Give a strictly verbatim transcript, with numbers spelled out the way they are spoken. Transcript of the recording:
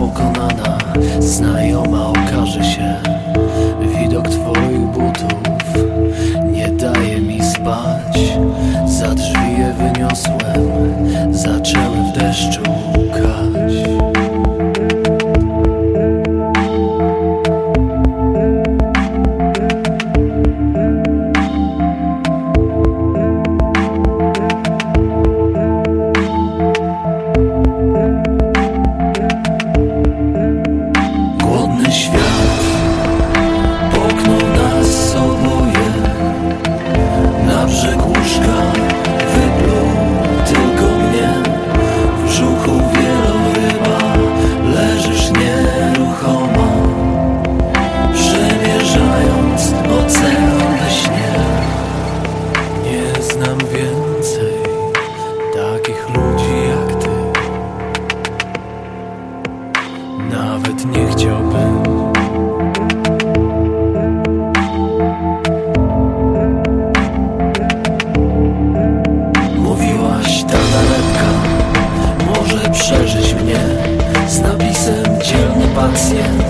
pokonana, znajoma okaże się. Widok twoich butów nie daje mi spać. Za drzwi je wyniosłem, zaczęły w deszczu łkać. Świat poknął nas oboje, na brzeg łóżka wypluł tylko mnie. W brzuchu wieloryba leżysz nieruchomo, przemierzając ocean we śnie. Nie znam więcej takich ludzi jak ty, nawet nie chciałbym. Mówiłaś, ta nalepka może przeżyć mnie, z napisem dzielny pacjent.